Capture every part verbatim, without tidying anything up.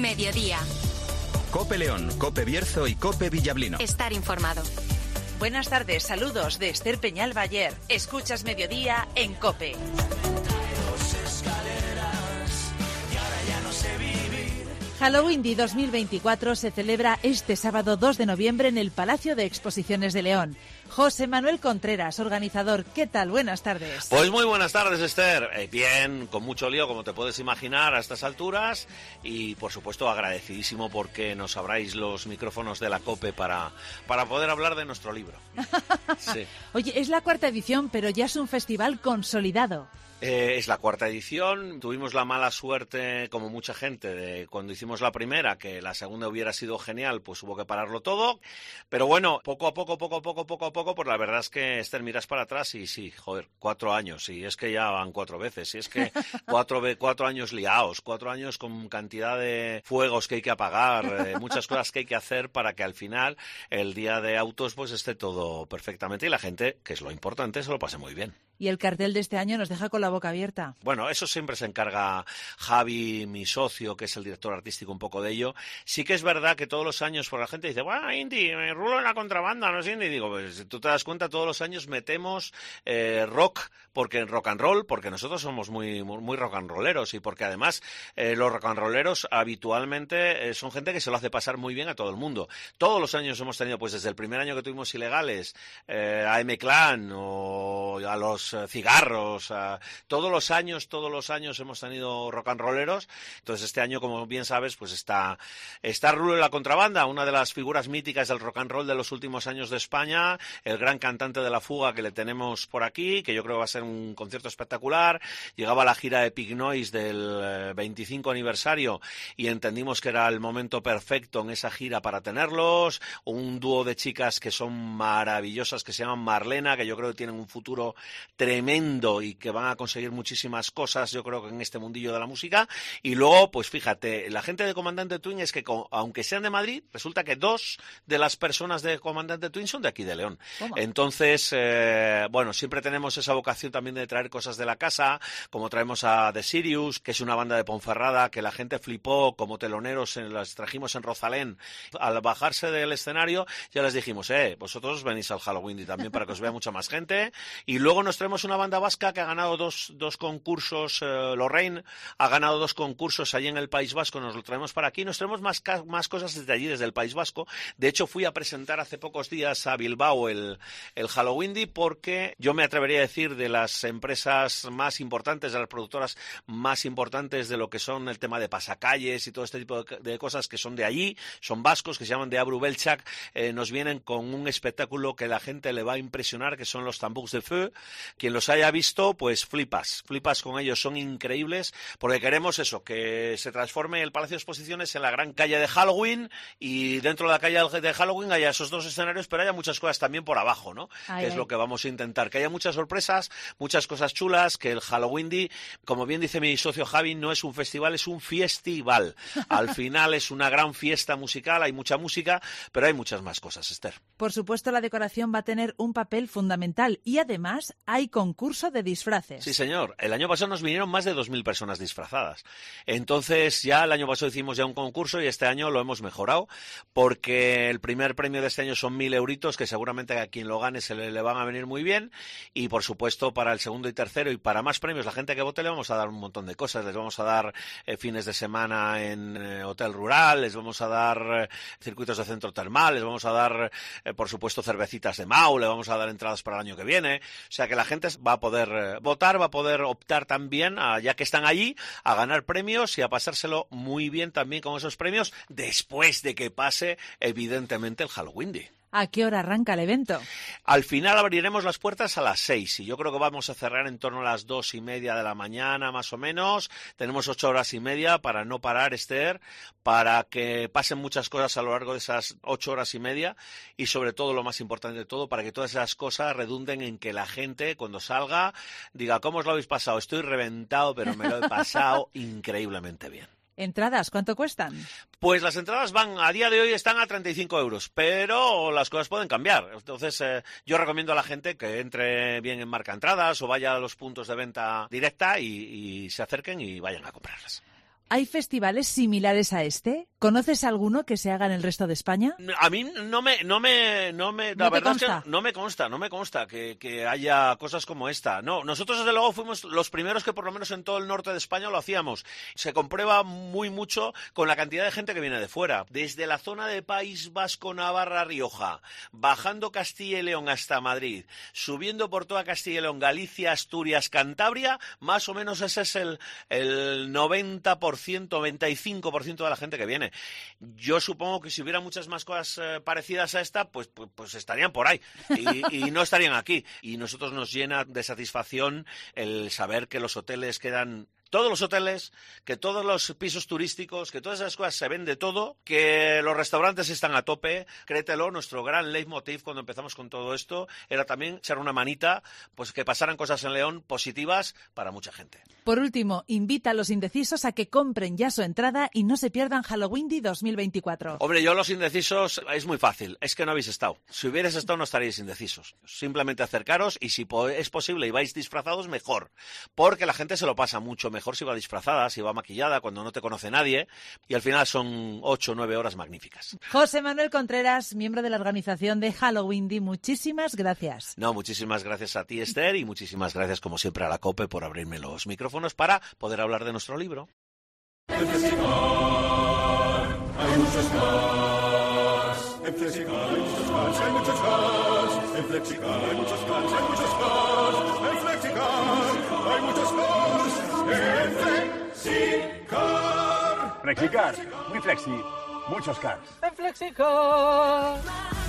Mediodía. COPE León, COPE Bierzo y COPE Villablino. Estar informado. Buenas tardes, saludos de Esther Peñal Bayer. Escuchas Mediodía en COPE. Halloween dos mil veinticuatro se celebra este sábado dos de noviembre en el Palacio de Exposiciones de León. José Manuel Contreras, organizador, ¿qué tal? Buenas tardes. Pues muy buenas tardes, Esther. Eh, bien, con mucho lío, como te puedes imaginar, a estas alturas. Y, por supuesto, agradecidísimo porque nos abráis los micrófonos de la COPE para, para poder hablar de nuestro libro. Sí. Oye, es la cuarta edición, pero ya es un festival consolidado. Eh, es la cuarta edición. Tuvimos la mala suerte, como mucha gente, de cuando hicimos la primera, que la segunda hubiera sido genial, pues hubo que pararlo todo. Pero bueno, poco a poco, poco a poco, poco a poco, pues la verdad es que, Esther, miras para atrás y sí, joder, cuatro años. Y es que ya van cuatro veces. Y es que cuatro, cuatro años liados, cuatro años con cantidad de fuegos que hay que apagar, eh, muchas cosas que hay que hacer para que al final, el día de autos, pues esté todo perfectamente y la gente, que es lo importante, se lo pase muy bien. Y el cartel de este año nos deja con la boca abierta. Bueno, eso siempre se encarga Javi, mi socio, que es el director artístico, un poco de ello. Sí que es verdad que todos los años, por la gente dice, bueno, Indy, me rulo en la contrabanda, no sé, Indy. Digo, pues si tú te das cuenta, todos los años metemos eh, rock, porque rock and roll, porque nosotros somos muy, muy, muy rock and rolleros y porque además eh, los rock and rolleros habitualmente eh, son gente que se lo hace pasar muy bien a todo el mundo. Todos los años hemos tenido, pues desde el primer año que tuvimos Ilegales, eh, a M-Clan o a los cigarros, a, todos los años, todos los años hemos tenido rock and rolleros. Entonces este año, como bien sabes, pues está, está Rulo en la contrabanda, una de las figuras míticas del rock and roll de los últimos años de España, el gran cantante de La Fuga que le tenemos por aquí, que yo creo que va a ser un concierto espectacular. Llegaba la gira de Pig Noise del veinticinco aniversario y entendimos que era el momento perfecto en esa gira para tenerlos. Un dúo de chicas que son maravillosas, que se llaman Marlena, que yo creo que tienen un futuro tremendo y que van a conseguir muchísimas cosas, yo creo que en este mundillo de la música. Y luego, pues fíjate, la gente de Comandante Twin es que, aunque sean de Madrid, resulta que dos de las personas de Comandante Twin son de aquí de León. ¿Cómo? Entonces, eh, bueno, siempre tenemos esa vocación también de traer cosas de la casa, como traemos a The Sirius, que es una banda de Ponferrada que la gente flipó como teloneros, en, las trajimos en Rosalén. Al bajarse del escenario ya les dijimos, eh, vosotros venís al Halloween y también para que os vea mucha más gente. Y luego nos traemos una banda vasca que ha ganado dos, dos concursos, eh, Lorraine ha ganado dos concursos allí en el País Vasco, nos lo traemos para aquí, nos traemos más, más cosas desde allí, desde el País Vasco. De hecho, fui a presentar hace pocos días a Bilbao el, el Halloween, porque yo me atrevería a decir de las empresas más importantes, de las productoras más importantes de lo que son el tema de pasacalles y todo este tipo de, de cosas que son de allí, son vascos, que se llaman de Abru Belchak, eh, nos vienen con un espectáculo que la gente le va a impresionar, que son los Tambours de Feu. Quien los haya visto, pues flipas, flipas con ellos, son increíbles, porque queremos eso, que se transforme el Palacio de Exposiciones en la gran calle de Halloween y dentro de la calle de Halloween haya esos dos escenarios, pero haya muchas cosas también por abajo, ¿no? Ay, que es ay. Lo que vamos a intentar, que haya muchas sorpresas, muchas cosas chulas, que el Halloween, como bien dice mi socio Javi, no es un festival, es un festival. Al final es una gran fiesta musical, hay mucha música, pero hay muchas más cosas, Esther. Por supuesto, la decoración va a tener un papel fundamental y además hay concurso de disfraces. Sí, señor. El año pasado nos vinieron más de dos mil personas disfrazadas. Entonces, ya el año pasado hicimos ya un concurso y este año lo hemos mejorado, porque el primer premio de este año son mil euritos, que seguramente a quien lo gane se le, le van a venir muy bien. Y, por supuesto, para el segundo y tercero y para más premios, la gente que vote le vamos a dar un montón de cosas. Les vamos a dar eh, fines de semana en eh, hotel rural, les vamos a dar eh, circuitos de centro termal, les vamos a dar, eh, por supuesto, cervecitas de Mau, le vamos a dar entradas para el año que viene. O sea que la gente va a poder eh, votar, va a poder optar también, a, ya que están allí, a ganar premios y a pasárselo muy bien también con esos premios después de que pase, evidentemente, el Halloween Day. ¿A qué hora arranca el evento? Al final abriremos las puertas a las seis y yo creo que vamos a cerrar en torno a las dos y media de la mañana, más o menos. Tenemos ocho horas y media para no parar, Esther, para que pasen muchas cosas a lo largo de esas ocho horas y media y, sobre todo, lo más importante de todo, para que todas esas cosas redunden en que la gente, cuando salga, diga, ¿cómo os lo habéis pasado? Estoy reventado, pero me lo he pasado increíblemente bien. ¿Entradas cuánto cuestan? Pues las entradas van, a día de hoy están a treinta y cinco euros, pero las cosas pueden cambiar. Entonces, eh, yo recomiendo a la gente que entre bien en Marca Entradas o vaya a los puntos de venta directa y, y se acerquen y vayan a comprarlas. ¿Hay festivales similares a este? ¿Conoces alguno que se haga en el resto de España? A mí no me, no me, no me, la ¿No te verdad consta? es que no me consta, no me consta que, que haya cosas como esta. No, nosotros desde luego fuimos los primeros que por lo menos en todo el norte de España lo hacíamos. Se comprueba muy mucho con la cantidad de gente que viene de fuera. Desde la zona de País Vasco, Navarra, Rioja, bajando Castilla y León hasta Madrid, subiendo por toda Castilla y León, Galicia, Asturias, Cantabria, más o menos ese es el, el noventa por ciento, noventa y cinco por ciento de la gente que viene. Yo supongo que si hubiera muchas más cosas eh, parecidas a esta, pues, pues, pues estarían por ahí y, y no estarían aquí. Y nosotros nos llena de satisfacción el saber que los hoteles quedan... Todos los hoteles, que todos los pisos turísticos, que todas esas cosas se ven de todo, que los restaurantes están a tope. Créetelo, nuestro gran leitmotiv cuando empezamos con todo esto era también echar una manita, pues que pasaran cosas en León positivas para mucha gente. Por último, invita a los indecisos a que compren ya su entrada y no se pierdan Halloween dos mil veinticuatro. Hombre, yo los indecisos es muy fácil, es que no habéis estado. Si hubierais estado no estaríais indecisos. Simplemente acercaros y si es posible y vais disfrazados, mejor. Porque la gente se lo pasa mucho mejor si va disfrazada, si va maquillada, cuando no te conoce nadie. Y al final son ocho o nueve horas magníficas. José Manuel Contreras, miembro de la organización de Halloween, muchísimas gracias. No, muchísimas gracias a ti, Esther, y muchísimas gracias, como siempre, a la COPE por abrirme los micrófonos para poder hablar de nuestro libro. En Flexicar hay muchos más. En Flexicar hay muchos más, hay muchos más. En Flexicar hay muchos más, hay muchos más. En Flexicar hay muchos más. En Flexicar. Flexicar, muy flexi, muchos cars. En Flexicar.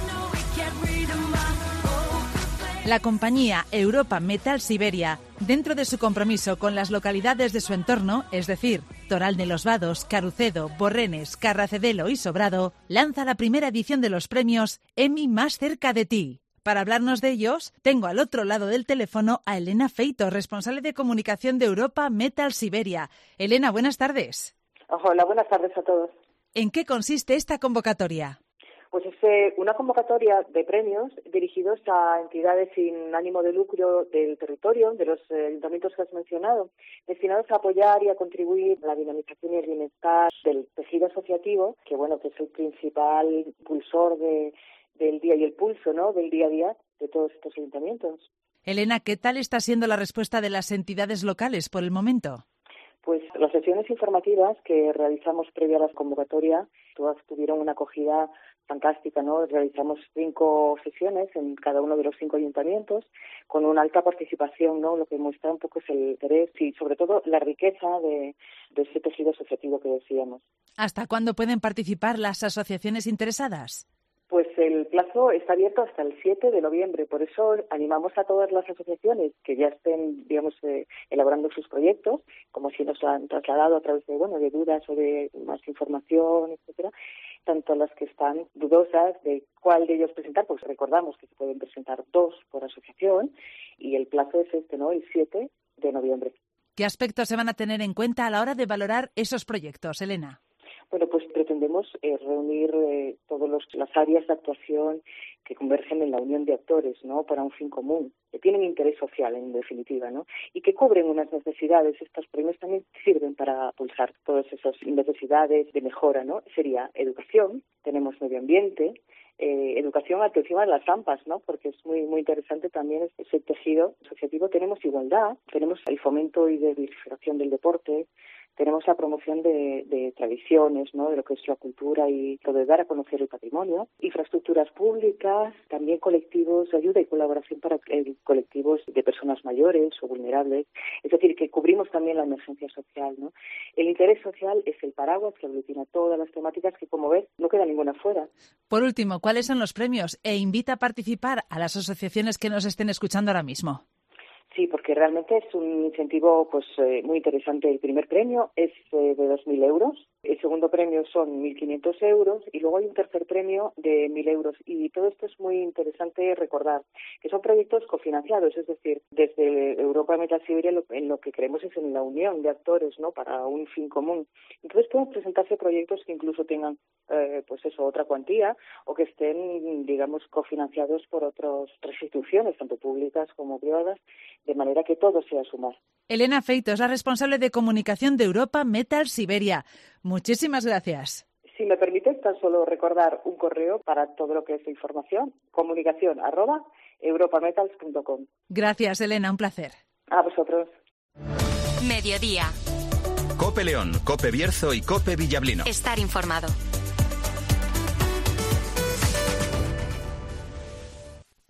La compañía Europa Metal Siberia, dentro de su compromiso con las localidades de su entorno, es decir, Toral de los Vados, Carucedo, Borrenes, Carracedelo y Sobrado, lanza la primera edición de los premios Emmy Más Cerca de Ti. Para hablarnos de ellos, tengo al otro lado del teléfono a Elena Feito, responsable de comunicación de Europa Metal Siberia. Elena, buenas tardes. Hola, buenas tardes a todos. ¿En qué consiste esta convocatoria? Pues es eh, una convocatoria de premios dirigidos a entidades sin ánimo de lucro del territorio, de los eh, ayuntamientos que has mencionado, destinados a apoyar y a contribuir a la dinamización y el bienestar del tejido asociativo, que bueno, que es el principal impulsor de, del día y el pulso, ¿no?, del día a día de todos estos ayuntamientos. Elena, ¿qué tal está siendo la respuesta de las entidades locales por el momento? Pues las sesiones informativas que realizamos previa a la convocatoria, todas tuvieron una acogida fantástica, ¿no? Realizamos cinco sesiones en cada uno de los cinco ayuntamientos con una alta participación, ¿no? Lo que muestra un poco es el interés y sobre todo la riqueza de, de ese tejido asociativo que decíamos. ¿Hasta cuándo pueden participar las asociaciones interesadas? Pues el plazo está abierto hasta el siete de noviembre, por eso animamos a todas las asociaciones que ya estén, digamos, eh, elaborando sus proyectos, como si nos lo han trasladado a través de, bueno, de dudas o de más información, etcétera, tanto las que están dudosas de cuál de ellos presentar, pues recordamos que se pueden presentar dos por asociación y el plazo es este, ¿no?, el siete de noviembre. ¿Qué aspectos se van a tener en cuenta a la hora de valorar esos proyectos, Elena? Bueno, pues pretendemos eh, reunir eh, todas las áreas de actuación que convergen en la unión de actores, ¿no?, para un fin común, que tienen interés social, en definitiva, ¿no?, y que cubren unas necesidades. Estos premios también sirven para pulsar todas esas necesidades de mejora, ¿no? Sería educación, tenemos medio ambiente, eh, educación, atención a las AMPAs, ¿no?, porque es muy muy interesante también ese tejido asociativo. Tenemos igualdad, tenemos el fomento y diversificación del deporte, tenemos la promoción de, de tradiciones, ¿no?, de lo que es la cultura y lo de dar a conocer el patrimonio, infraestructuras públicas, también colectivos de ayuda y colaboración para eh, colectivos de personas mayores o vulnerables, es decir, que cubrimos también la emergencia social, ¿no? El interés social es el paraguas que aglutina todas las temáticas que, como ves, no queda ninguna fuera. Por último, ¿cuáles son los premios? E invita a participar a las asociaciones que nos estén escuchando ahora mismo. Sí, porque realmente es un incentivo pues eh, muy interesante. El primer premio es eh, de dos mil euros, el segundo premio son mil quinientos euros y luego hay un tercer premio de mil euros. Y todo esto es muy interesante recordar, que son proyectos cofinanciados, es decir, desde Europa Metal Siberia lo, en lo que creemos es en la unión de actores, ¿no?, para un fin común. Entonces pueden presentarse proyectos que incluso tengan eh, pues eso, otra cuantía, o que estén, digamos, cofinanciados por otras instituciones, tanto públicas como privadas, de manera que todo sea sumar. Elena Feito es la responsable de comunicación de Europa Metal Siberia. Muchísimas gracias. Si me permites, tan solo recordar un correo para todo lo que es información, comunicación arroba europametals punto com. Gracias, Elena, un placer. A vosotros. Mediodía. COPE León, COPE Bierzo y COPE Villablino. Estar informado.